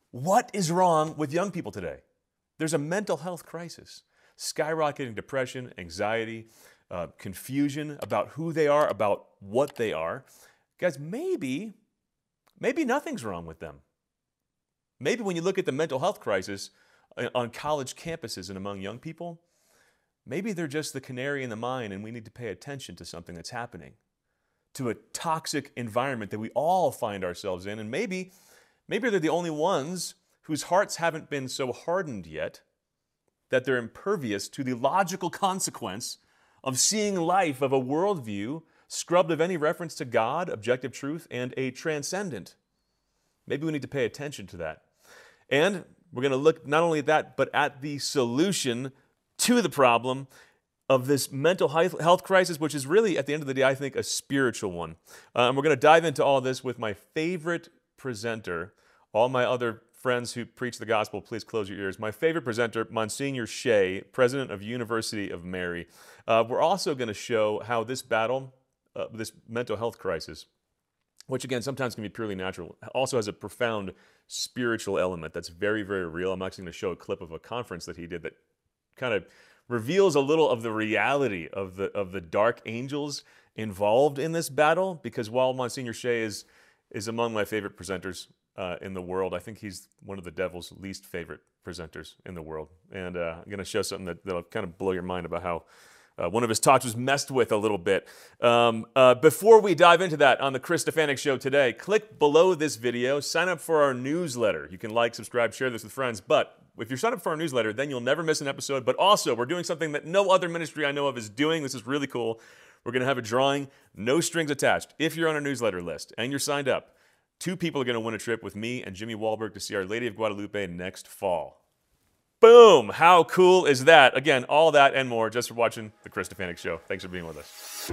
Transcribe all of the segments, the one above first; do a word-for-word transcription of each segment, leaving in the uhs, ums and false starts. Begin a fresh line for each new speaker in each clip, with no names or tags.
What is wrong with young people today? There's a mental health crisis, skyrocketing depression, anxiety, uh, confusion about who they are, about what they are. Guys, maybe, maybe nothing's wrong with them. Maybe when you look at the mental health crisis on college campuses and among young people, maybe they're just the canary in the mine and we need to pay attention to something that's happening, to a toxic environment that we all find ourselves in. And maybe, maybe they're the only ones whose hearts haven't been so hardened yet that they're impervious to the logical consequence of seeing life, of a worldview scrubbed of any reference to God, objective truth, and a transcendent. Maybe we need to pay attention to that. And we're going to look not only at that, but at the solution to the problem of this mental health crisis, which is really, at the end of the day, I think, a spiritual one. Uh, and we're going to dive into all this with my favorite presenter. All my other friends who preach the gospel, please close your ears. My favorite presenter, Monsignor Shea, president of University of Mary. Uh, we're also going to show how this battle, uh, this mental health crisis, which again sometimes can be purely natural, also has a profound spiritual element that's very, very real. I'm actually going to show a clip of a conference that he did that kind of reveals a little of the reality of the of the dark angels involved in this battle. Because while Monsignor Shea is is among my favorite presenters uh, in the world, I think he's one of the devil's least favorite presenters in the world. And uh, I'm going to show something that, that'll kind of blow your mind about how Uh, one of his talks was messed with a little bit. Um, uh, before we dive into that on the Chris Stefanik Show today, click below this video, sign up for our newsletter. You can like, subscribe, share this with friends. But if you're signed up for our newsletter, then you'll never miss an episode. But also, we're doing something that no other ministry I know of is doing. This is really cool. We're going to have a drawing, no strings attached. If you're on our newsletter list and you're signed up, two people are going to win a trip with me and Jimmy Wahlberg to see Our Lady of Guadalupe next fall. Boom! How cool is that? Again, all that and more just for watching The Chris Stefanik Show. Thanks for being with us.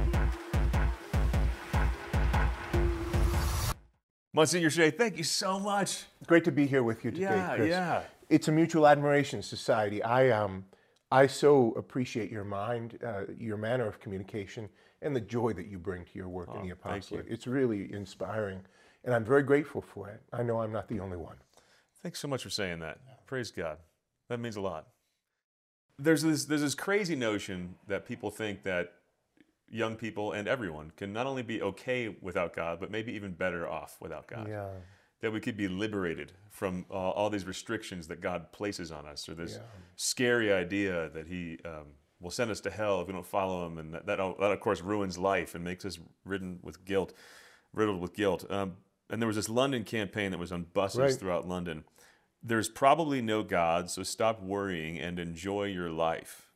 Monsignor Shea, thank you so much.
Great to be here with you today,
Yeah,
Chris.
yeah.
It's a mutual admiration society. I um, I so appreciate your mind, uh, your manner of communication, and the joy that you bring to your work
Oh,
in the
thank
apostolate.
you.
It's really inspiring, and I'm very grateful for it. I know I'm not the only one.
Thanks so much for saying that. Praise God. That means a lot. There's this, there's this crazy notion that people think that young people and everyone can not only be okay without God, but maybe even better off without God.
Yeah.
That we could be liberated from uh, all these restrictions that God places on us, or this
Yeah.
scary idea that He um, will send us to hell if we don't follow Him, and that, that, that of course ruins life and makes us ridden with guilt, riddled with guilt. Um, and there was this London campaign that was on buses
Right.
throughout London. There's probably no God, so stop worrying and enjoy your life.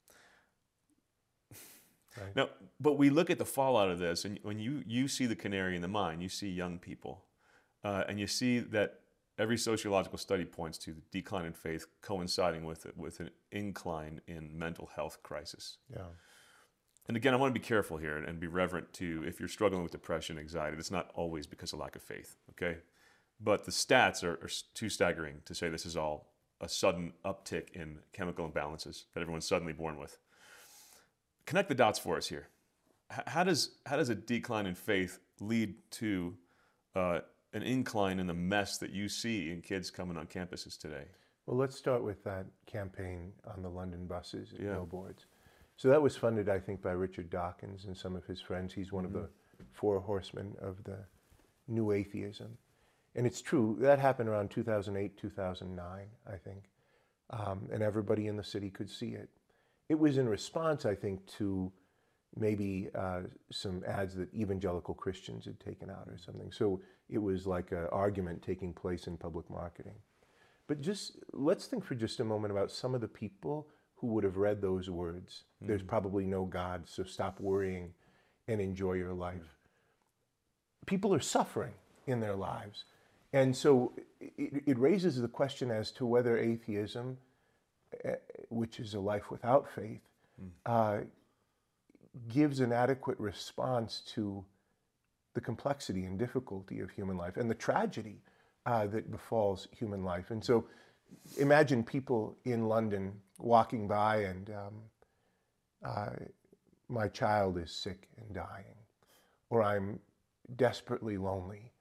Right.
Now, but we look at the fallout of this, and when you, you see the canary in the mine, you see young people, uh, and you see that every sociological study points to the decline in faith coinciding with it, with an incline in mental health crisis.
Yeah.
And again, I want to be careful here and be reverent to, if you're struggling with depression, anxiety, it's not always because of lack of faith, okay? But the stats are, are too staggering to say this is all a sudden uptick in chemical imbalances that everyone's suddenly born with. Connect the dots for us here. H- how does how does a decline in faith lead to uh, an incline in the mess that you see in kids coming on campuses today?
Well, let's start with that campaign on the London buses and
Yeah.
billboards. So that was funded, I think, by Richard Dawkins and some of his friends. He's one
Mm-hmm.
of the four horsemen of the new atheism. And it's true, that happened around two thousand eight, two thousand nine, I think. Um, and everybody in the city could see it. It was in response, I think, to maybe uh, some ads that evangelical Christians had taken out or something. So it was like an argument taking place in public marketing. But just let's think for just a moment about some of the people who would have read those words. Mm. There's probably no God, so stop worrying and enjoy your life. People are suffering in their lives. And so it, it raises the question as to whether atheism, uh, which is a life without faith, mm. uh, gives an adequate response to the complexity and difficulty of human life and the tragedy uh, that befalls human life. And so imagine people in London walking by and um, uh, my child is sick and dying, or I'm desperately lonely.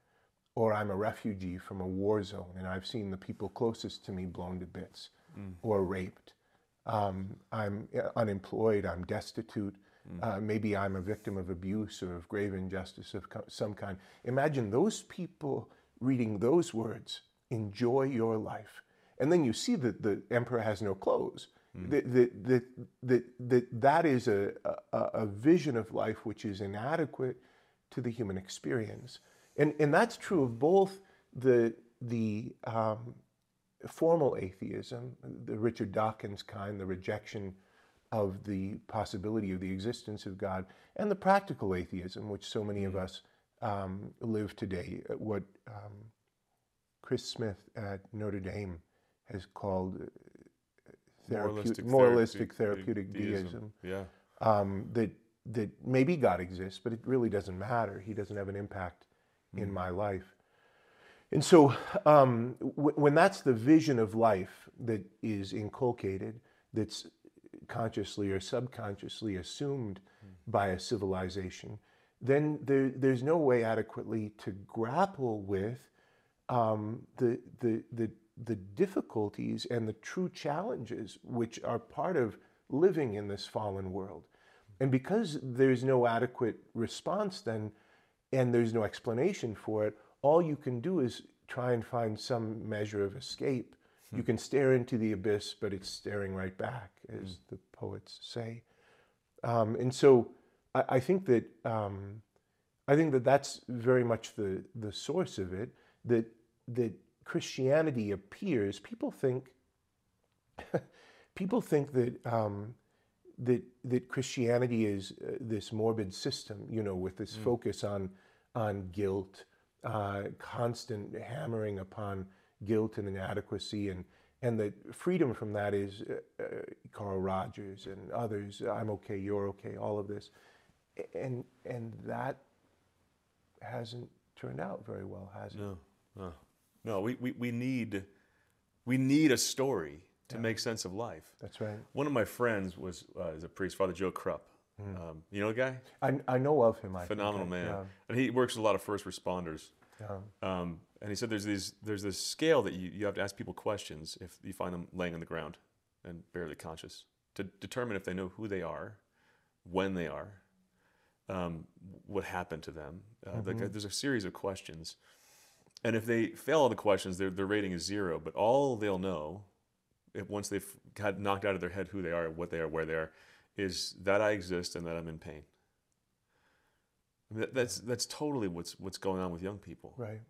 or I'm a refugee from a war zone and I've seen the people closest to me blown to bits
Mm.
or raped. Um, I'm unemployed, I'm destitute,
Mm.
uh, maybe I'm a victim of abuse or of grave injustice of co- some kind. Imagine those people reading those words, enjoy your life. And then you see that the emperor has no clothes.
Mm.
That, that, that, that, that, that is a, a, a vision of life which is inadequate to the human experience. And, and that's true of both the, the um, formal atheism, the Richard Dawkins kind, the rejection of the possibility of the existence of God, and the practical atheism, which so many of us um, live today, what um, Chris Smith at Notre Dame has called uh,
Moralistic,
moralistic
therapeutic
therapeutic deism.
Yeah.
Um, that, that maybe God exists, but it really doesn't matter. He doesn't have an impact in
Mm.
my life. And so um, w- when that's the vision of life that is inculcated, that's consciously or subconsciously assumed by a civilization, then there, there's no way adequately to grapple with um, the, the, the, the difficulties and the true challenges which are part of living in this fallen world. And because there's no adequate response then, and there's no explanation for it, all you can do is try and find some measure of escape. Hmm. You can stare into the abyss, but it's staring right back, as hmm. the poets say. Um, and so I, I think that um, I think that that's very much the the source of it. That that Christianity appears. People think people think that um, that that Christianity is uh, this morbid system, you know, with this mm. focus on on guilt. Uh, constant hammering upon guilt and inadequacy, and and the freedom from that is uh, uh, Carl Rogers and others. I'm okay, you're okay. All of this, and and that hasn't turned out very well, has it?
No, no, no. We we, we need we need a story to yeah. make sense of life.
That's right.
One of my friends was uh, is a priest, Father Joe Krupp. Mm. Um, you know the guy?
I, I know of him. I
Phenomenal
think.
man,
yeah.
and he works with a lot of first responders.
Yeah.
Um, and he said there's these there's this scale that you, you have to ask people questions if you find them laying on the ground and barely conscious to determine if they know who they are, when they are, um, what happened to them. Uh, mm-hmm. like, there's a series of questions, and if they fail all the questions, their their rating is zero. But all they'll know, if once they've got knocked out of their head who they are, what they are, where they are, is that I exist and that I'm in pain. I mean, that, that's that's totally what's what's going on with young people.
Right.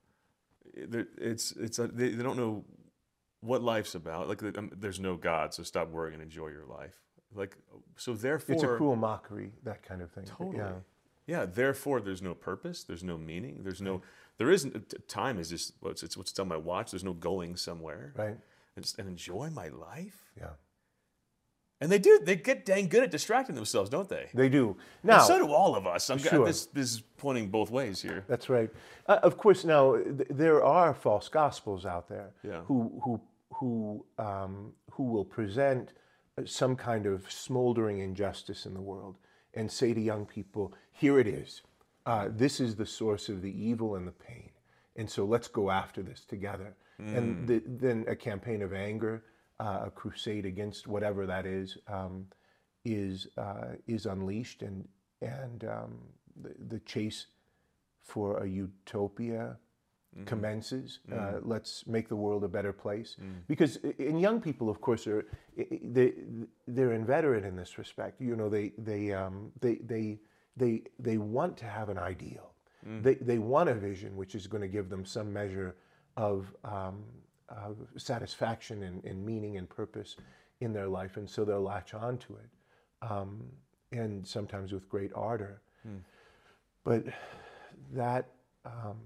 It, it's it's a, they, they don't know what life's about. Like um, there's no God, so stop worrying and enjoy your life. Like so, therefore,
it's a cruel mockery, that kind of thing.
Totally.
Yeah.
Yeah. Therefore, there's no purpose. There's no meaning. There's no. There isn't. Time is just what's it's what's on my watch. There's no going somewhere.
Right.
And, just, and enjoy my life.
Yeah.
And they do. They get dang good at distracting themselves, don't they?
They do. Now,
and so do all of us. I'm
sure.
this, this is pointing both ways here.
That's right. Uh, of course, now th- there are false gospels out there
yeah.
who who who um, who will present some kind of smoldering injustice in the world and say to young people, "Here it is. Uh, this is the source of the evil and the pain, and so let's go after this together." Mm. And the, then a campaign of anger. Uh, a crusade against whatever that is um, is uh, is unleashed, and and um, the, the chase for a utopia mm-hmm. commences. Mm-hmm. Uh, let's make the world a better place. Mm. Because in young people, of course, are they they're inveterate in this respect. You know, they they um, they they they they want to have an ideal. Mm. They they want a vision which is going to give them some measure of um, of satisfaction and, and meaning and purpose in their life, and so they'll latch on to it, um, and sometimes with great ardor. Hmm. But that um,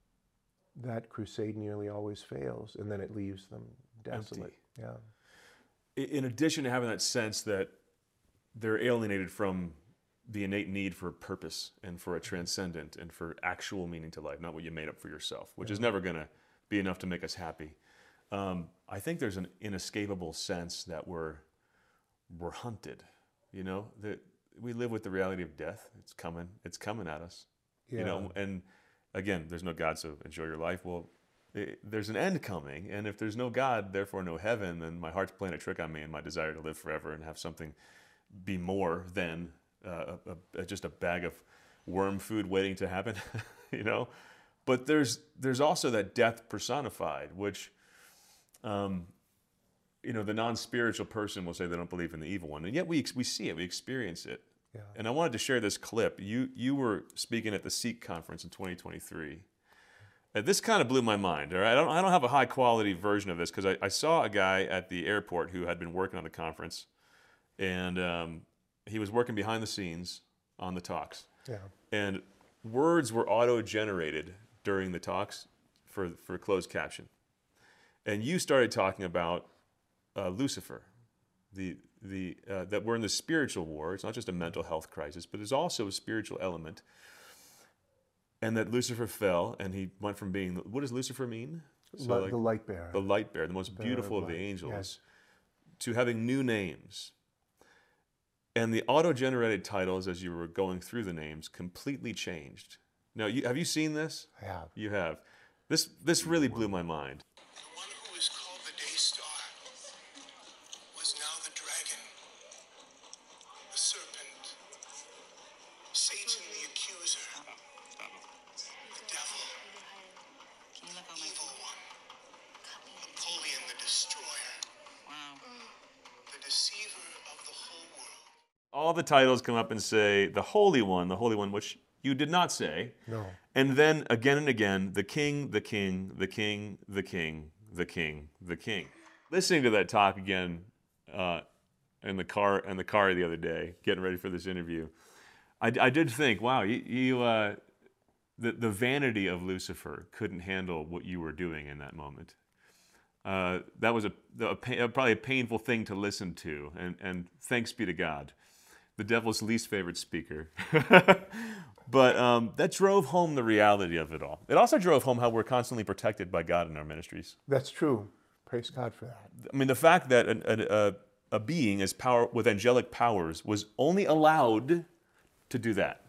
that crusade nearly always fails, and then it leaves them desolate.
Empty.
Yeah.
In addition to having that sense that they're alienated from the innate need for purpose and for a transcendent and for actual meaning to life, not what you made up for yourself, which yeah. is never going to be enough to make us happy. Um, I think there's an inescapable sense that we're we're hunted. You know, that we live with the reality of death. It's coming. It's coming at us. Yeah. You know, and again, there's no God, so enjoy your life. Well, it, there's an end coming, and if there's no God, therefore no heaven, then my heart's playing a trick on me and my desire to live forever and have something be more than uh, a, a, just a bag of worm food waiting to happen, you know? But there's there's also that death personified, which, um, you know, the non-spiritual person will say they don't believe in the evil one, and yet we we see it, we experience it.
Yeah.
And I wanted to share this clip. You you were speaking at the Seek conference in twenty twenty-three. And this kind of blew my mind. All right? I don't I don't have a high quality version of this because I, I saw a guy at the airport who had been working on the conference, and um, he was working behind the scenes on the talks.
Yeah.
And words were auto-generated during the talks for for closed caption. And you started talking about uh, Lucifer, the the uh, that we're in the spiritual war. It's not just a mental health crisis, but there's also a spiritual element. And that Lucifer fell, and he went from being, what does Lucifer mean?
So like, the light bearer.
The light bearer, the most
bearer
beautiful of,
of
the
light.
angels,
Yes.
to having new names. And the auto-generated titles, as you were going through the names, completely changed. Now, you, have you seen this?
I have.
You have. This this really blew my mind.
The one who is called the Day Star was now the dragon, the serpent, Satan the accuser, the devil, evil one, Napoleon the destroyer, the deceiver of the whole world.
All the titles come up and say, the Holy One, the Holy One, which you did not say.
No.
And then again and again, the King, the King, the King, the King, the King, the King. Listening to that talk again uh, in the car in the car the other day, getting ready for this interview, I, I did think, wow, you, you uh, the the vanity of Lucifer couldn't handle what you were doing in that moment. Uh, that was a, a, a probably a painful thing to listen to, and and thanks be to God, the devil's least favorite speaker. But um, that drove home the reality of it all. It also drove home how we're constantly protected by God in our ministries.
That's true. Praise God for that.
I mean, the fact that a, a, a being as power with angelic powers was only allowed to do that.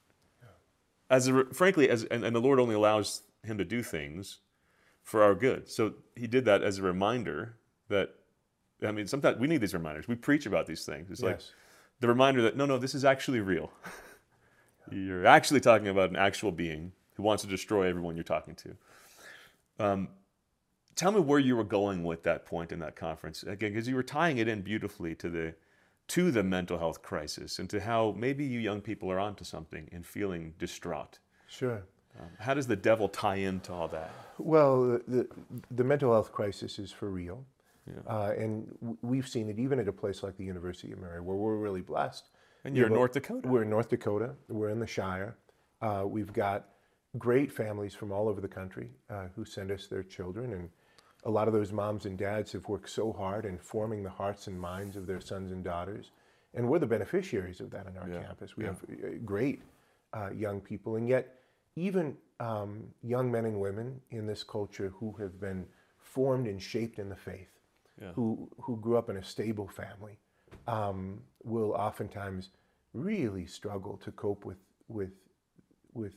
As a, frankly, as and, and the Lord only allows him to do things for our good. So he did that as a reminder that, I mean, sometimes we need these reminders. We preach about these things. It's like
Yes.
the reminder that, no, no, this is actually real. You're actually talking about an actual being who wants to destroy everyone you're talking to. Um, tell me where you were going with that point in that conference, again, because you were tying it in beautifully to the to the mental health crisis and to how maybe you young people are onto something and feeling distraught.
Sure.
Um, how does the devil tie into all that?
Well, the, the, the mental health crisis is for real.
Yeah.
Uh, and w- we've seen it even at a place like the University of Mary, where we're really blessed.
And you're in
Yeah, but
North Dakota.
We're in North Dakota. We're in the Shire. Uh, we've got great families from all over the country uh, who send us their children. And a lot of those moms and dads have worked so hard in forming the hearts and minds of their sons and daughters. And we're the beneficiaries of that on our
Yeah.
campus. We
Yeah.
have uh, great uh, young people. And yet, even um, young men and women in this culture who have been formed and shaped in the faith,
Yeah.
who, who grew up in a stable family, um, will oftentimes really struggle to cope with with with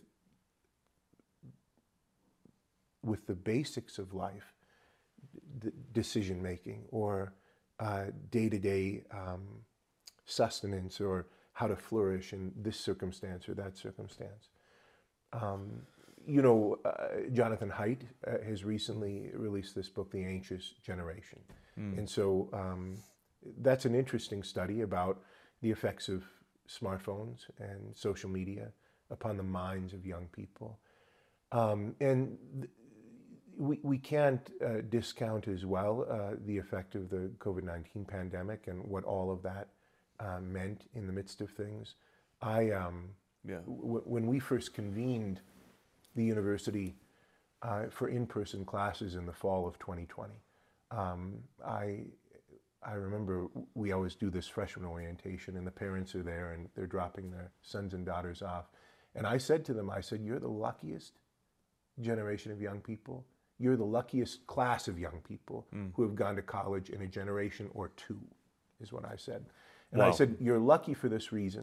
with the basics of life, d- decision making, or uh, day-to-day um, sustenance, or how to flourish in this circumstance or that circumstance. Um, you know, uh, Jonathan Haidt uh, has recently released this book, The Anxious Generation.
Mm.
And so um, that's an interesting study about the effects of smartphones and social media upon the minds of young people. Um, and th- we, we can't uh, discount as well uh, the effect of the COVID nineteen pandemic and what all of that uh, meant in the midst of things. I, um,
Yeah.
w- when we first convened the university uh, for in-person classes in the fall of twenty twenty, um, I I remember we always do this freshman orientation, and the parents are there and they're dropping their sons and daughters off. And I said to them, I said, you're the luckiest generation of young people. You're the luckiest class of young people
Mm.
who have gone to college in a generation or two, is what I said. And I
Wow.
said, you're lucky for this reason.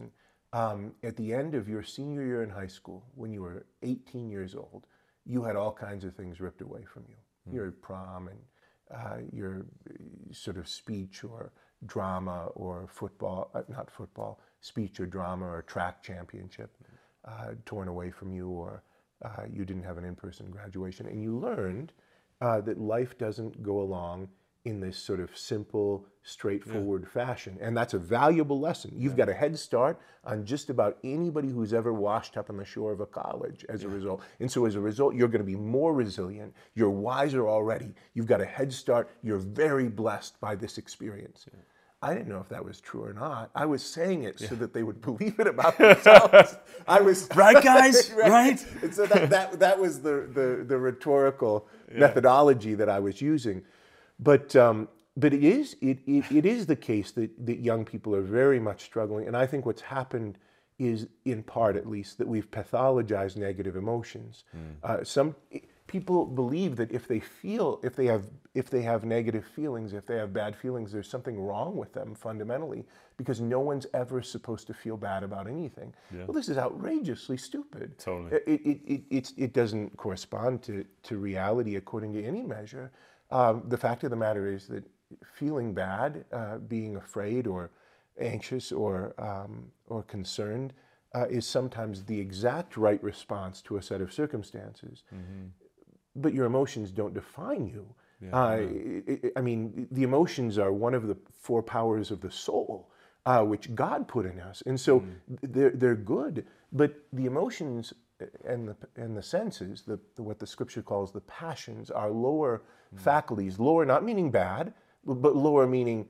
Um, at the end of your senior year in high school, when you were eighteen years old, you had all kinds of things ripped away from you. Mm. Your prom and uh, your sort of speech or drama or football, uh, not football, speech or drama or track championship uh, torn away from you, or uh, you didn't have an in-person graduation. And you learned uh, that life doesn't go along in this sort of simple, straightforward yeah. fashion. And that's a valuable lesson. You've yeah. got a head start on just about anybody who's ever washed up on the shore of a college as yeah. a result. And so as a result, you're going to be more resilient. You're wiser already. You've got a head start. You're very blessed by this experience. Yeah. I didn't know if that was true or not. I was saying it yeah. so that they would believe it about themselves. I was
right, guys, right? right?
And so that, that, that was the, the, the rhetorical yeah. methodology that I was using. But um, but it is it, it it is the case that, that young people are very much struggling, and I think what's happened is, in part at least, that we've pathologized negative emotions. Mm. Uh, some people believe that if they feel if they have if they have negative feelings, if they have bad feelings, there's something wrong with them fundamentally, because no one's ever supposed to feel bad about anything. Yeah. Well, this is outrageously stupid.
Totally,
it it it, it, it doesn't correspond to to reality according to any measure. Um, the fact of the matter is that feeling bad, uh, being afraid or anxious or um, or concerned uh, is sometimes the exact right response to a set of circumstances. Mm-hmm. But your emotions don't define you. Yeah, uh, yeah. I, I mean, the emotions are one of the four powers of the soul, uh, which God put in us. And so mm. they're, they're good, but the emotions and the, and the senses, the, the, what the scripture calls the passions, are lower mm. faculties. Lower not meaning bad, but lower meaning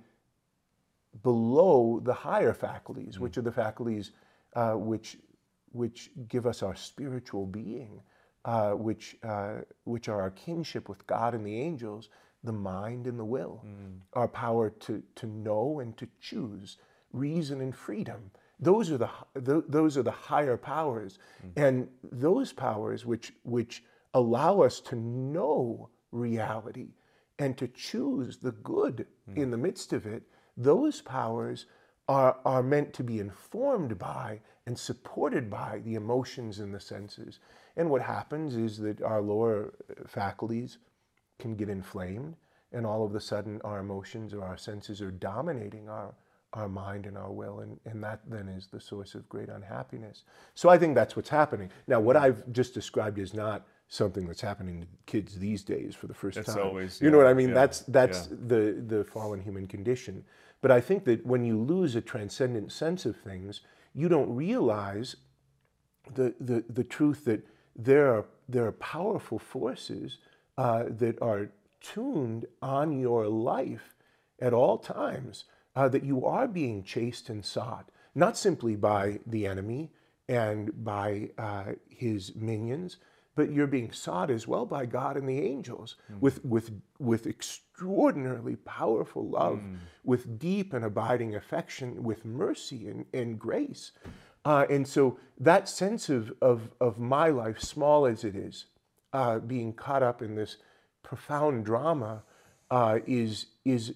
below the higher faculties, mm. which are the faculties uh, which, which give us our spiritual being, uh, which, uh, which are our kinship with God and the angels, the mind and the will, mm. our power to, to know and to choose, reason and freedom. Those are the, those are the higher powers. Mm. And those powers which, which allow us to know reality and to choose the good mm. in the midst of it, those powers are, are meant to be informed by and supported by the emotions and the senses. And what happens is that our lower faculties can get inflamed, and all of a sudden our emotions or our senses are dominating our our mind and our will, and, and that then is the source of great unhappiness. So I think that's what's happening. Now, what I've just described is not something that's happening to kids these days for the first
that's
time.
Always,
you
yeah,
know what I mean?
Yeah,
that's that's
yeah.
the, the fallen human condition. But I think that when you lose a transcendent sense of things, you don't realize the, the, the truth that there are, there are powerful forces uh, that are tuned on your life at all times. Uh, that you are being chased and sought, not simply by the enemy and by uh, his minions, but you're being sought as well by God and the angels mm. with, with, with extraordinarily powerful love, mm. with deep and abiding affection, with mercy and, and grace. Uh, and so that sense of, of, of my life, small as it is, uh, being caught up in this profound drama uh, is, is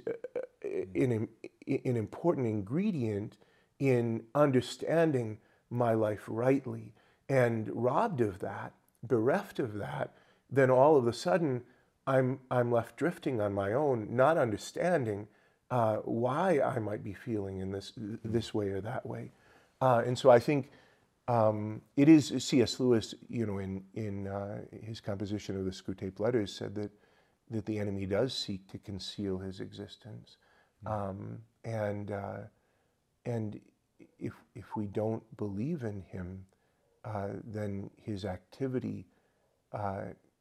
an, an important ingredient in understanding my life rightly. And robbed of that, bereft of that, then all of a sudden I'm, I'm left drifting on my own, not understanding uh, why I might be feeling in this, this way or that way. Uh, and so I think um, it is, C S Lewis, you know, in, in uh, his composition of the Screwtape Letters said that, that the enemy does seek to conceal his existence. Um, and uh, and if if we don't believe in him, uh, then his activity uh,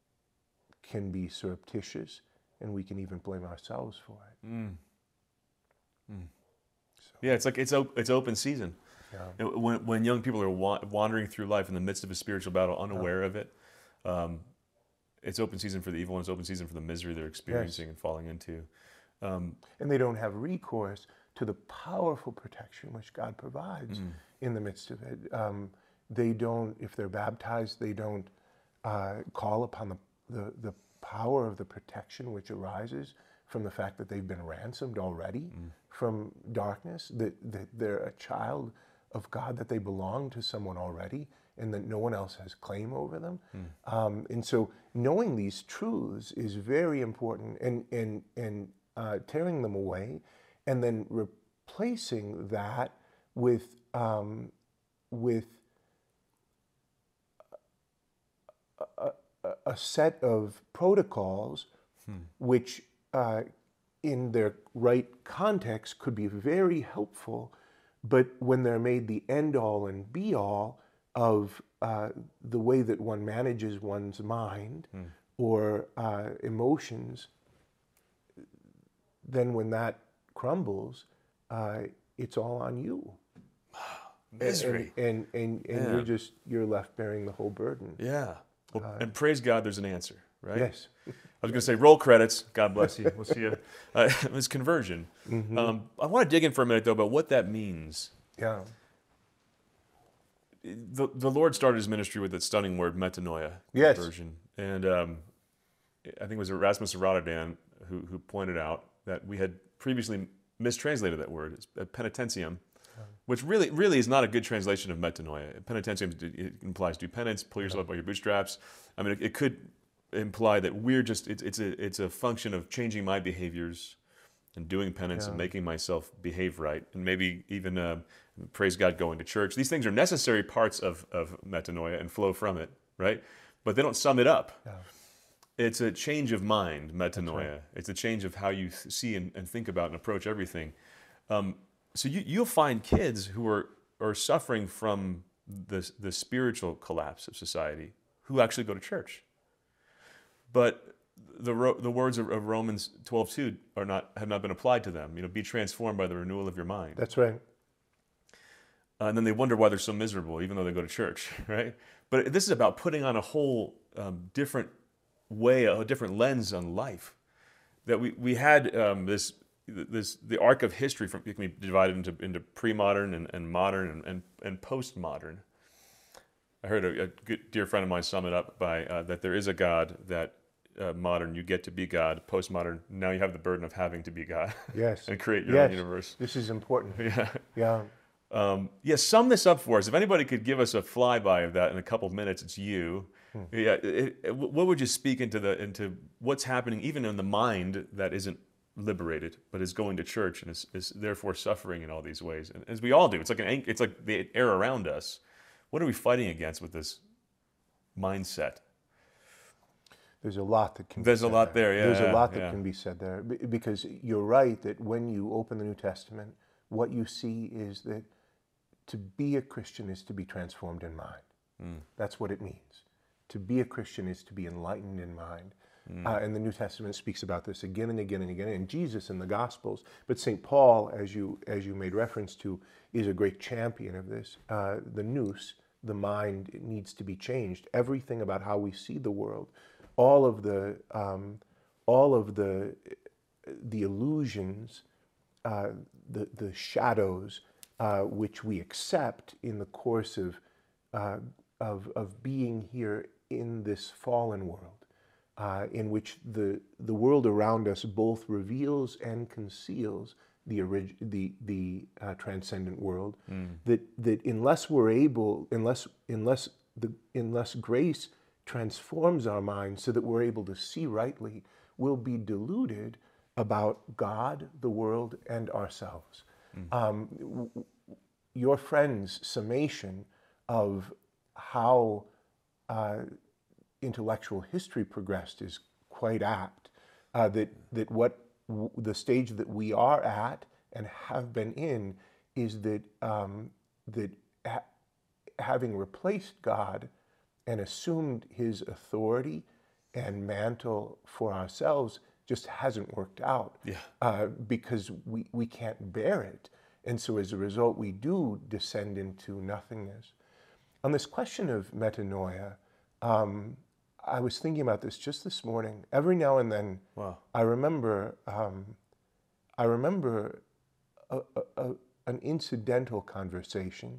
can be surreptitious, and we can even blame ourselves for it. Mm.
Mm. So. Yeah, it's like it's op- it's open season.
Yeah.
When when young people are wa- wandering through life in the midst of a spiritual battle, unaware yeah. of it, um, it's open season for the evil, and it's open season for the misery they're experiencing yes. and falling into. Um,
and they don't have recourse to the powerful protection which God provides mm. in the midst of it. Um, they don't, if they're baptized, they don't uh, call upon the, the, the power of the protection which arises from the fact that they've been ransomed already mm. from darkness, that, that they're a child of God, that they belong to someone already and that no one else has claim over them. Mm. Um, and so knowing these truths is very important, and, and, and uh, tearing them away and then replacing that with, um, with a, a, a set of protocols hmm. which uh, in their right context could be very helpful, but when they're made the end-all and be-all of uh, the way that one manages one's mind hmm. or uh, emotions, then when that crumbles, uh, it's all on you.
Misery.
And, and, and, and, and you're just, you're left bearing the whole burden.
Yeah. Well, uh, and praise God, there's an answer, right?
Yes.
I was going to say, roll credits. God bless you. We'll see you. Uh, it's conversion. Mm-hmm. um, I want to dig in for a minute, though, about what that means.
Yeah.
The, the Lord started his ministry with that stunning word, metanoia,
yes.
conversion. And um, I think it was Erasmus of Rotterdam who, who pointed out that we had previously mistranslated that word. It's penitentium, which really really is not a good translation of metanoia. Penitentium it implies do penance, pull yourself up by your bootstraps. I mean, it, it could imply that we're just, it's, it's, a, it's a function of changing my behaviors and doing penance yeah. and making myself behave right. And maybe even, uh, praise God, going to church. These things are necessary parts of, of metanoia and flow from it, right? But they don't sum it up. Yeah. It's a change of mind, metanoia. Right. It's a change of how you th- see and, and think about and approach everything. Um, so you, you'll find kids who are, are suffering from the, the spiritual collapse of society who actually go to church. But the the words of, of Romans twelve two are not have not been applied to them. You know, be transformed by the renewal of your mind.
That's right.
Uh, and then they wonder why they're so miserable, even though they go to church, right? But this is about putting on a whole um, different way, a different lens on life. That we we had um, this this the arc of history from it can be divided into into pre-modern and, and modern and and, and post-modern. I heard a, a good dear friend of mine sum it up by uh, that there is a God, that uh, modern you get to be God, postmodern now you have the burden of having to be God.
Yes.
And create your
yes.
own universe.
This is important.
Yeah.
Yeah.
Um, yeah. Sum this up for us. If anybody could give us a flyby of that in a couple of minutes, it's you. Hmm. Yeah. It, it, what would you speak into the into what's happening even in the mind that isn't liberated, but is going to church and is, is therefore suffering in all these ways, and as we all do, it's like an it's like the air around us. What are we fighting against with this mindset?
There's a lot that can
There's
be said
a lot there,
there.
yeah.
There's a lot that
yeah.
can be said there. Because you're right that when you open the New Testament, what you see is that to be a Christian is to be transformed in mind. Mm. That's what it means. To be a Christian is to be enlightened in mind. Mm. Uh, and the New Testament speaks about this again and again and again, and Jesus in the Gospels. But Saint Paul, as you as you made reference to, is a great champion of this. Uh, the nous, the mind, it needs to be changed. Everything about how we see the world, all of the um, all of the the illusions, uh, the the shadows uh, which we accept in the course of uh, of of being here in this fallen world. Uh, in which the the world around us both reveals and conceals the orig- the the uh, transcendent world. Mm. That that unless we're able, unless unless the unless grace transforms our minds so that we're able to see rightly, we'll be deluded about God, the world, and ourselves. Mm. Um, w- your friend's summation of how Uh, intellectual history progressed is quite apt. Uh, that that what w- the stage that we are at and have been in is that um, that ha- having replaced God and assumed His authority and mantle for ourselves just hasn't worked out.
Yeah.
Uh, because we we can't bear it, and so as a result we do descend into nothingness. On this question of metanoia. Um, I was thinking about this just this morning. Every now and then,
wow.
I remember, um, I remember a, a, a, an incidental conversation,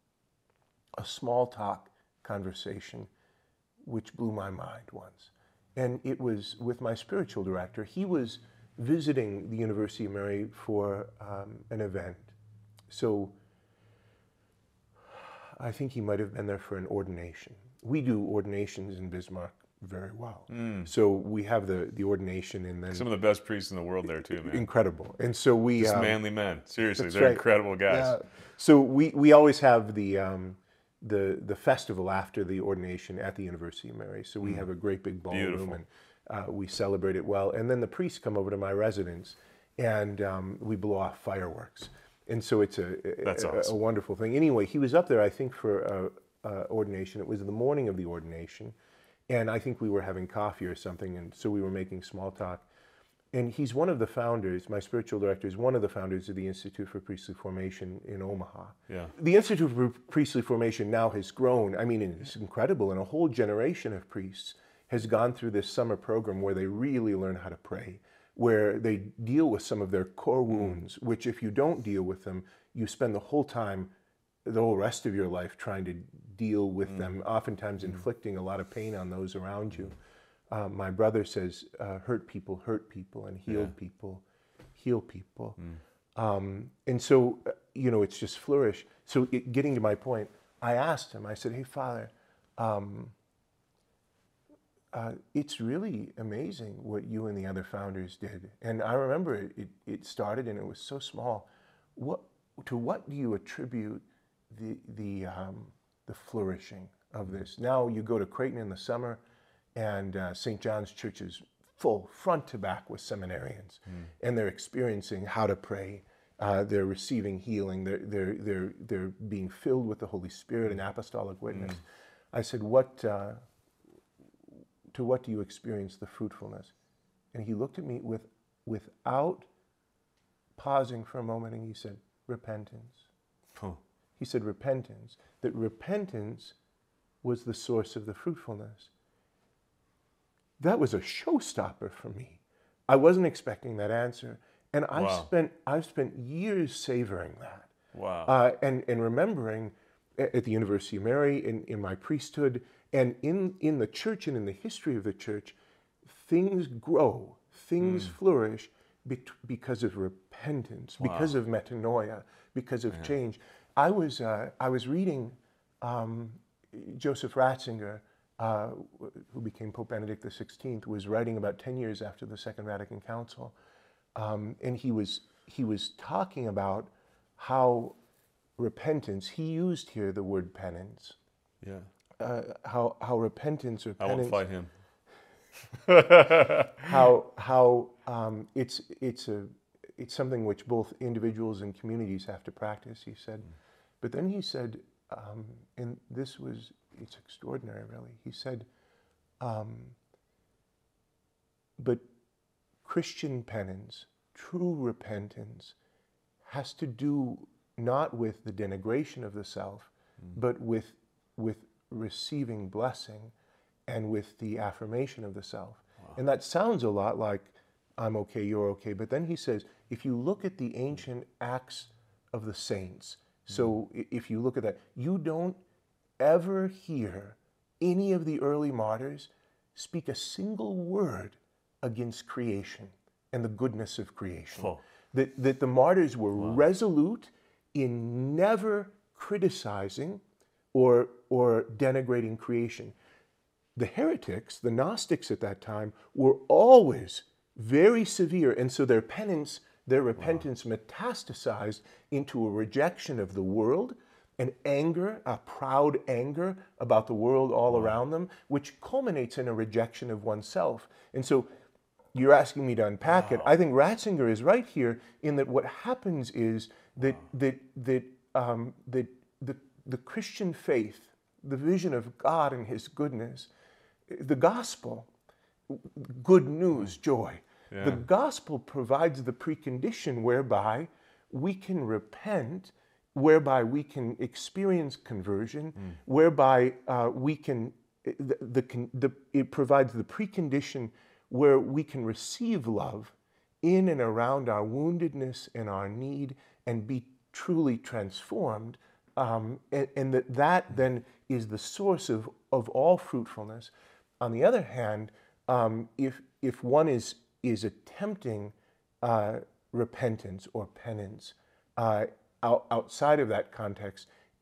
a small talk conversation, which blew my mind once. And it was with my spiritual director. He was visiting the University of Mary for um, an event. So I think he might have been there for an ordination. We do ordinations in Bismarck very well. So we have the, the ordination and then
Some of the best priests in the world there too, man.
incredible. And so we
Just
um,
manly men. Seriously,
that's
they're
right.
incredible guys.
Yeah. So we, we always have the um, the the festival after the ordination at the University of Mary. So we have a great big ballroom
Beautiful.
and uh, we celebrate it well. And then the priests come over to my residence and um, we blow off fireworks. And so it's a,
That's
a,
awesome.
a wonderful thing. Anyway, he was up there, I think, for a, a ordination. It was the morning of the ordination. And I think we were having coffee or something. And so we were making small talk. And he's one of the founders, my spiritual director is one of the founders of the Institute for Priestly Formation in Omaha.
Yeah.
The Institute for Priestly Formation now has grown. I mean, it's incredible. And a whole generation of priests has gone through this summer program where they really learn how to pray, where they deal with some of their core wounds, which if you don't deal with them, you spend the whole time, the whole rest of your life trying to deal with them, oftentimes inflicting a lot of pain on those around you. Uh, my brother says, uh, hurt people, hurt people, and healed
Yeah.
people, heal people. Um, and so, uh, you know, it's just flourish. So it, getting to my point, I asked him, I said, hey, Father, um, uh, it's really amazing what you and the other founders did. And I remember it, it, it started and it was so small. What, to what do you attribute the, the, um, the flourishing of this? Now you go to Creighton in the summer, and uh, Saint John's Church is full, front to back with seminarians, and they're experiencing how to pray. Uh, they're receiving healing. They're, they're, they're, they're being filled with the Holy Spirit and apostolic witness. I said, what, uh, to what do you experience the fruitfulness? And he looked at me with, without pausing for a moment, and he said, repentance.
Huh.
He said, repentance. That repentance was the source of the fruitfulness. That was a showstopper for me. I wasn't expecting that answer. And I've
Wow.
spent I've spent years savoring that.
Wow.
Uh, and, and remembering a- at the University of Mary, in, in my priesthood, and in, in the church and in the history of the church, things grow, things flourish bet- because of repentance, because of metanoia, because of change. I was, uh, I was reading um, Joseph Ratzinger, uh, who became Pope Benedict the sixteenth, was writing about ten years after the Second Vatican Council. Um, and he was, he was talking about how repentance, he used here the word penance,
yeah.
uh, how, how repentance or
I won't
penance,
fight him.
how, how um, it's, it's, a, it's something which both individuals and communities have to practice, he said. But then he said, um, and this was, it's extraordinary really, he said, um, but Christian penance, true repentance, has to do not with the denigration of the self, but with, with receiving blessing and with the affirmation of the self. And that sounds a lot like, I'm okay, you're okay. But then he says, if you look at the ancient acts of the saints, so i- if you look at that, you don't ever hear any of the early martyrs speak a single word against creation and the goodness of creation.
Oh.
That, that the martyrs were resolute in never criticizing or, or denigrating creation. The heretics, the Gnostics at that time, were always very severe, and so their penance, their repentance metastasized into a rejection of the world, an anger, a proud anger about the world all around them, which culminates in a rejection of oneself. And so you're asking me to unpack it. I think Ratzinger is right here in that what happens is that that that um, that the the Christian faith, the vision of God and His goodness, the gospel, good news, joy. The gospel provides the precondition whereby we can repent, whereby we can experience conversion, whereby uh, we can the, the, the it provides the precondition where we can receive love in and around our woundedness and our need and be truly transformed. Um, and, and that that then is the source of, of all fruitfulness. On the other hand, um, if, if one is, is attempting uh, repentance or penance uh, out, outside of that context, it,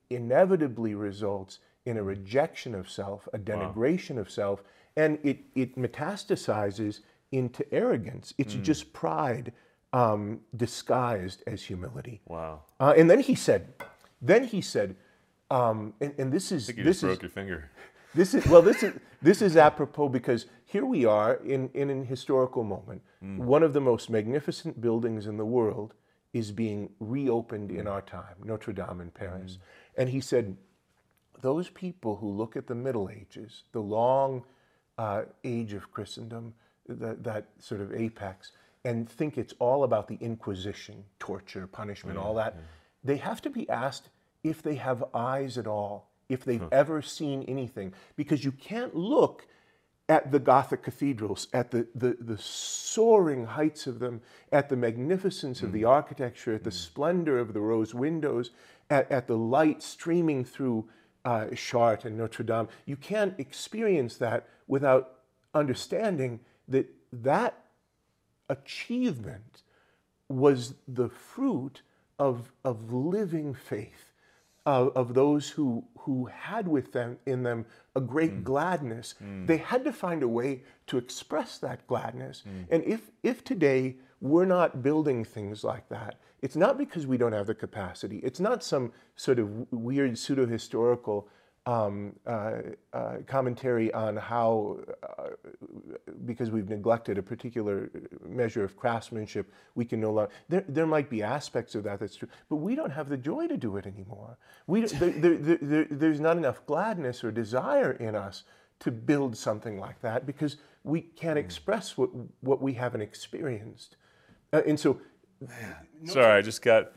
inevitably results in a rejection of self, a denigration of self, and it, it metastasizes into arrogance. It's just pride um, disguised as humility.
Wow.
Uh, and then he said, then he said, um, and, and this is
I think you
this
just broke
is
your finger.
this is well this is this is apropos because here we are in, in an historical moment.
Mm.
One of the most magnificent buildings in the world is being reopened in our time, Notre Dame in Paris.
Mm.
And he said, those people who look at the Middle Ages, the long uh, age of Christendom, that, that sort of apex, and think it's all about the Inquisition, torture, punishment, all that, they have to be asked if they have eyes at all, if they've huh. ever seen anything. Because you can't look at the Gothic cathedrals, at the, the, the soaring heights of them, at the magnificence mm. of the architecture, at the mm. splendor of the rose windows, at, at the light streaming through uh, Chartres and Notre Dame. You can't experience that without understanding that that achievement was the fruit of, of living faith, of, of those who, who had with them in them a great mm. gladness. Mm. They had to find a way to express that gladness. Mm. And if, if today we're not building things like that, it's not because we don't have the capacity. It's not some sort of weird pseudo-historical Um, uh, uh, commentary on how, uh, because we've neglected a particular measure of craftsmanship, we can no longer, there, there might be aspects of that that's true, but we don't have the joy to do it anymore. We, there, there, there, there, there's not enough gladness or desire in us to build something like that because we can't express what, what we haven't experienced. Uh, and so...
Man. Sorry, I just got...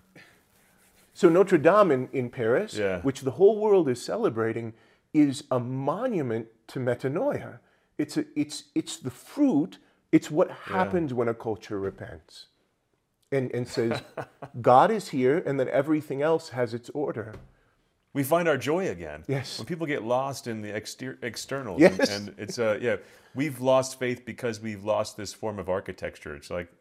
So Notre Dame in, in Paris,
yeah.
which the whole world is celebrating, is a monument to metanoia. It's, a, it's, it's the fruit, it's what happens yeah. when a culture repents and, and says, God is here, and then everything else has its order.
We find our joy again.
Yes.
When people get lost in the exter externals.
Yes.
And, and it's, uh, yeah, we've lost faith because we've lost this form of architecture. It's like,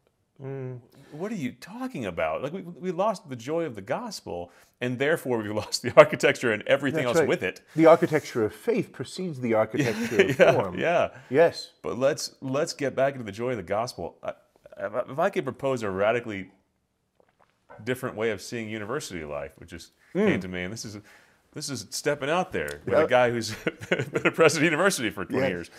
Mm. what are you talking about? Like we, we lost the joy of the gospel, and therefore we lost the architecture and everything
That's
else
right.
with it.
The architecture of faith precedes the architecture of
yeah,
form.
Yeah.
Yes.
But let's let's get back into the joy of the gospel. I, if I could propose a radically different way of seeing university life, which just mm. came to me, and this is this is stepping out there with
yep.
a guy who's been a president of university for twenty yes. years.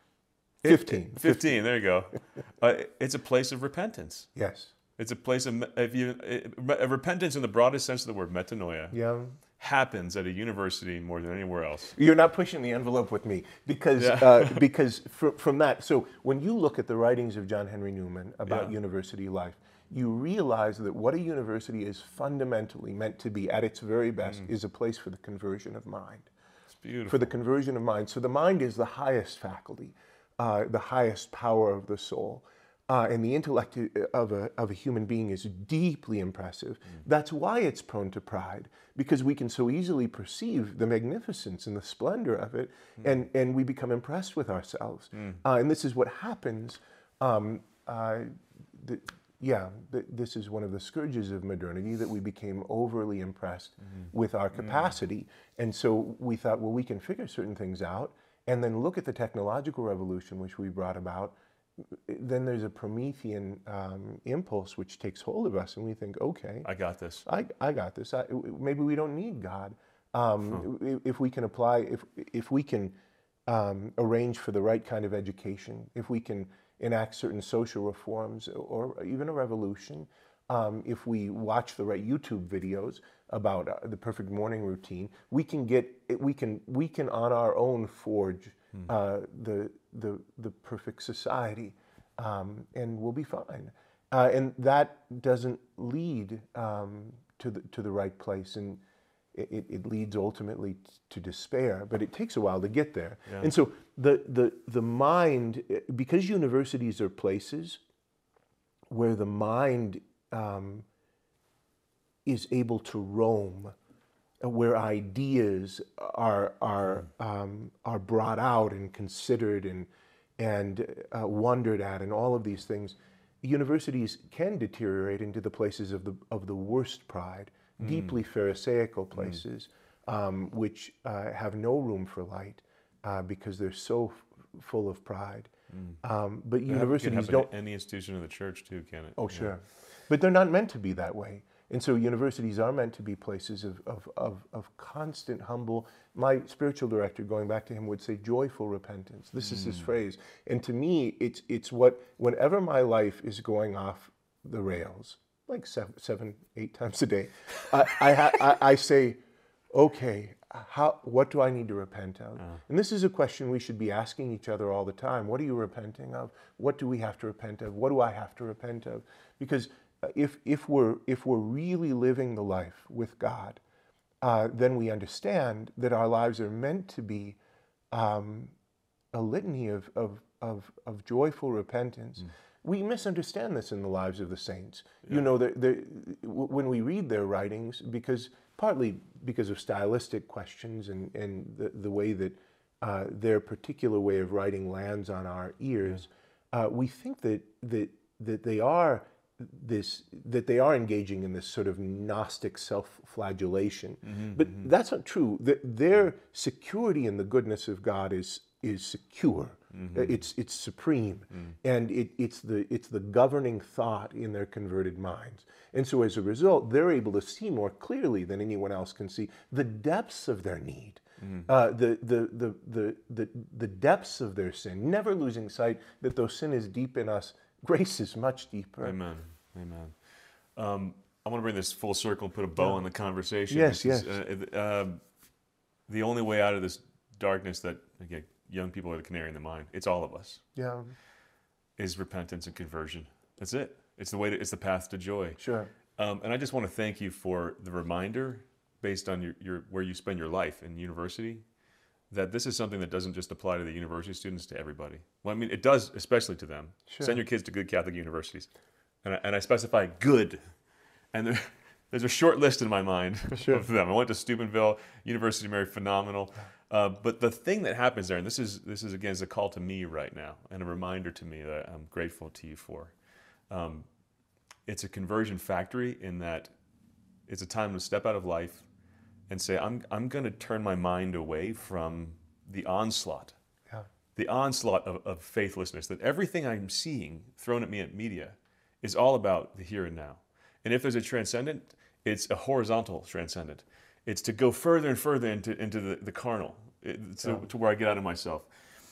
Fifteen.
It, Fifteen. There you go. Uh, it's a place of repentance.
Yes.
It's a place of if you it, repentance in the broadest sense of the word, metanoia.
Yeah.
Happens at a university more than anywhere else.
You're not pushing the envelope with me because
Yeah.
uh, because fr from that. So when you look at the writings of John Henry Newman about
Yeah.
university life, you realize that what a university is fundamentally meant to be at its very best mm. is a place for the conversion of mind.
It's beautiful.
For the conversion of mind. So the mind is the highest faculty. Uh, the highest power of the soul. Uh, and the intellect of a, of a human being is deeply impressive. Mm. That's why it's prone to pride, because we can so easily perceive the magnificence and the splendor of it, mm. and, and we become impressed with ourselves. Mm. Uh, and this is what happens. Um, uh, the, yeah, the, this is one of the scourges of modernity, that we became overly impressed mm. with our capacity. Mm. And so we thought, well, we can figure certain things out, and then look at the technological revolution which we brought about. Then there's a Promethean um, impulse which takes hold of us, and we think, okay,
I got this.
I, I got this. I, maybe we don't need God. Um, huh. If we can apply, if, if we can um, arrange for the right kind of education, if we can enact certain social reforms or even a revolution, um, if we watch the right YouTube videos about uh, the perfect morning routine, we can get, we can, we can on our own forge hmm. uh, the, the, the perfect society, um, and we'll be fine. Uh, and that doesn't lead um, to the to the right place, and it, it leads ultimately to despair. But it takes a while to get there. Yeah. And so the the the mind, because universities are places where the mind um, is able to roam, where ideas are are um, are brought out and considered and and uh, wondered at, and all of these things. Universities can deteriorate into the places of the of the worst pride, deeply Pharisaical places, um, which uh, have no room for light uh, because they're so f- full of pride. Um, but
It can
universities
happen
don't.
in any institution of the church too, can it?
Oh,
Yeah.
sure. But they're not meant to be that way. And so universities are meant to be places of, of, of, of constant, humble, my spiritual director, going back to him, would say joyful repentance. This is his phrase. And to me, it's, it's what, whenever my life is going off the rails, like seven, seven eight times a day, I, I, ha, I, I say, okay, how, what do I need to repent of?
Uh.
And this is a question we should be asking each other all the time. What are you repenting of? What do we have to repent of? What do I have to repent of? Because if, if, we're, if we're really living the life with God, uh, then we understand that our lives are meant to be um, a litany of, of, of, of joyful repentance. We misunderstand this in the lives of the saints. You know, they're, they're, when we read their writings, because partly because of stylistic questions and, and the, the way that uh, their particular way of writing lands on our ears, uh, we think that, that, that they are this, that they are engaging in this sort of Gnostic self-flagellation.
Mm-hmm,
But that's not true. That their security in the goodness of God is, is secure.
Mm-hmm.
It's, it's supreme.
Mm.
And it, it's, the, it's the governing thought in their converted minds. And so as a result, they're able to see more clearly than anyone else can see the depths of their need,
Mm.
uh, the, the, the, the, the, the depths of their sin, never losing sight that though sin is deep in us, grace is much deeper.
Amen. Amen. Um, I want to bring this full circle and put a bow on the conversation.
Yes,
This is,
yes.
uh, uh, the only way out of this darkness that, again, young people are the canary in the mine. It's all of us.
Yeah,
Is repentance and conversion. That's it. It's the way. To, it's the path to joy.
sure.
Um, and I just want to thank you for the reminder, based on your, your where you spend your life in university, that this is something that doesn't just apply to the university students, to everybody. Well, I mean, it does, especially to them.
Sure.
Send your kids to good Catholic universities. And I, and I specify good. And there, there's a short list in my mind
Sure.
of them. I went to Steubenville, University of Mary, phenomenal. Uh, but the thing that happens there, and this is, this is again, is a call to me right now, and a reminder to me that I'm grateful to you for. Um, it's a conversion factory in that it's a time to step out of life and say, I'm, I'm going to turn my mind away from the onslaught,
Yeah.
the onslaught of, of faithlessness, that everything I'm seeing thrown at me at media is all about the here and now. And if there's a transcendent, it's a horizontal transcendent. It's to go further and further into, into the, the carnal, it, to, to where I get out of myself.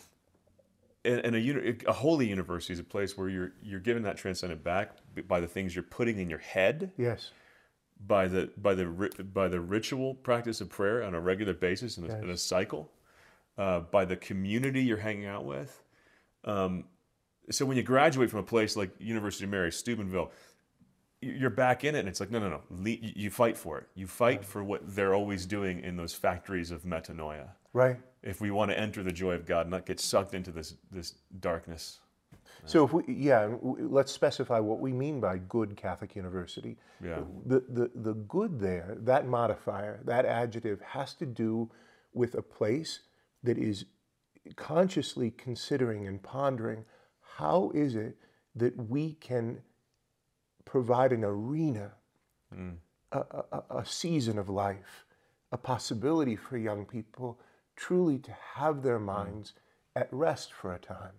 And, and a, uni- a holy university is a place where you're, you're given that transcendent back by the things you're putting in your head,
Yes.
by the by the ri- by the ritual practice of prayer on a regular basis in a,
Yes.
in a cycle, uh, by the community you're hanging out with. Um, so when you graduate from a place like University of Mary, Steubenville, y- you're back in it, and it's like no, no, no. Le- you fight for it. You fight for what they're always doing in those factories of metanoia.
Right.
If we want to enter the joy of God, not get sucked into this this darkness.
So if we, yeah, w- let's specify what we mean by good Catholic university.
Yeah.
The, the, the good there, that modifier, that adjective has to do with a place that is consciously considering and pondering how is it that we can provide an arena,
Mm.
a, a, a season of life, a possibility for young people truly to have their minds at rest for a time.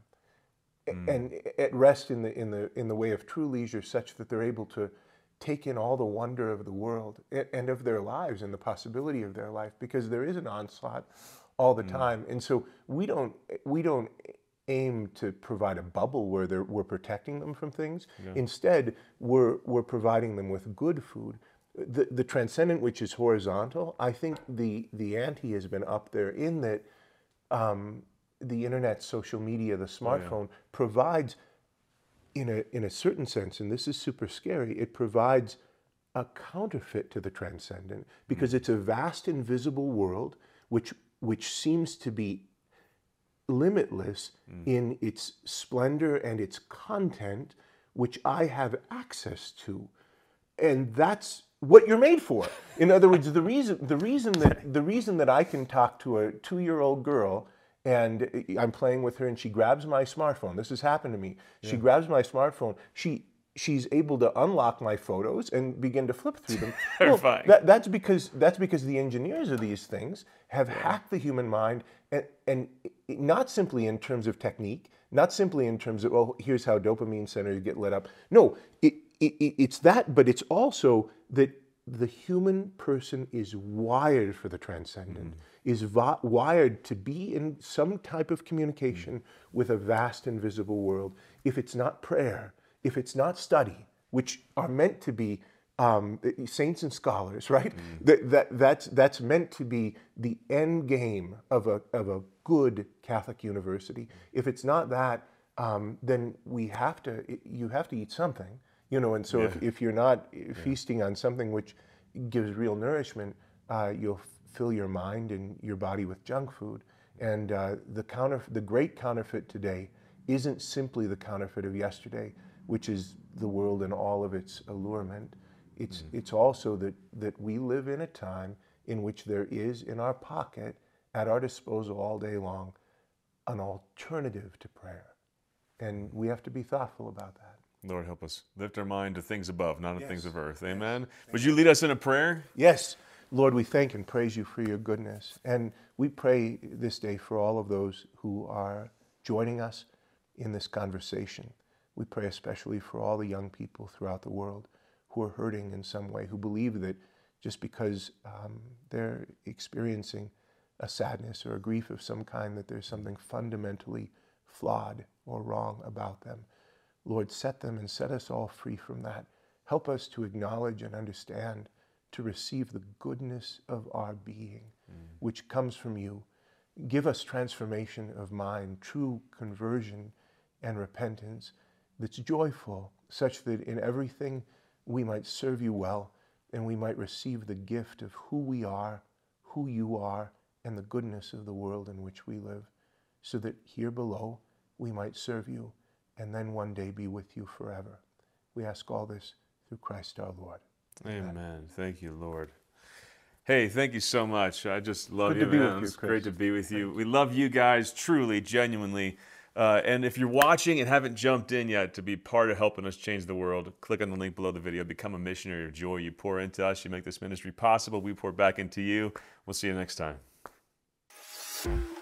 And at rest in the in the in the way of true leisure, such that they're able to take in all the wonder of the world a- and of their lives and the possibility of their life, because there is an onslaught all the time. And so we don't we don't aim to provide a bubble where they're, we're protecting them from things. Instead, we're we're providing them with good food. The the transcendent, which is horizontal, I think the the ante has been up there in that. Um, the internet, social media, the smartphone provides, in a, in a certain sense, and this is super scary, it provides a counterfeit to the transcendent, because it's a vast invisible world which, which seems to be limitless in its splendor and its content, which I have access to. And that's what you're made for. In other words, the reason, the reason that, the reason that I can talk to a two-year-old girl and I'm playing with her and she grabs my smartphone. This has happened to me. She grabs my smartphone. She she's able to unlock my photos and begin to flip through them.
Terrifying.
Well, that, that's because that's because the engineers of these things have hacked the human mind, and, and not simply in terms of technique, not simply in terms of, oh, here's how dopamine centers get lit up. No, it, it, it's that, but it's also that the human person is wired for the transcendent, mm. is vi- wired to be in some type of communication mm. with a vast invisible world. If it's not prayer, if it's not study, which are meant to be um, saints and scholars, right? Mm. That, that, that's, that's meant to be the end game of a, of a good Catholic university. If it's not that, um, then we have to, you have to eat something. You know, and so yeah. if, if you're not yeah. feasting on something which gives real nourishment, uh, you'll f- fill your mind and your body with junk food. And uh, the counter, the great counterfeit today isn't simply the counterfeit of yesterday, which is the world and all of its allurement. It's mm-hmm. it's also that that we live in a time in which there is in our pocket, at our disposal all day long, an alternative to prayer, and we have to be thoughtful about that.
Lord, help us lift our mind to things above, not to
yes.
things of earth. Amen.
Yes.
Would you lead us in a prayer?
Yes. Lord, we thank and praise you for your goodness. And we pray this day for all of those who are joining us in this conversation. We pray especially for all the young people throughout the world who are hurting in some way, who believe that just because um, they're experiencing a sadness or a grief of some kind, that there's something fundamentally flawed or wrong about them. Lord, set them and set us all free from that. Help us to acknowledge and understand, to receive the goodness of our being, mm. which comes from you. Give us transformation of mind, true conversion and repentance that's joyful, such that in everything we might serve you well, and we might receive the gift of who we are, who you are, and the goodness of the world in which we live, so that here below we might serve you, and then one day be with you forever. We ask all this through Christ our Lord.
Amen. Amen. Thank you, Lord. Hey, thank you so much. I just love
Good
you,
to be
man.
with you,
It's
Chris.
great to be with you. We love you guys, truly, genuinely. Uh, and if you're watching and haven't jumped in yet to be part of helping us change the world, click on the link below the video. Become a missionary of joy. You pour into us. You make this ministry possible. We pour back into you. We'll see you next time.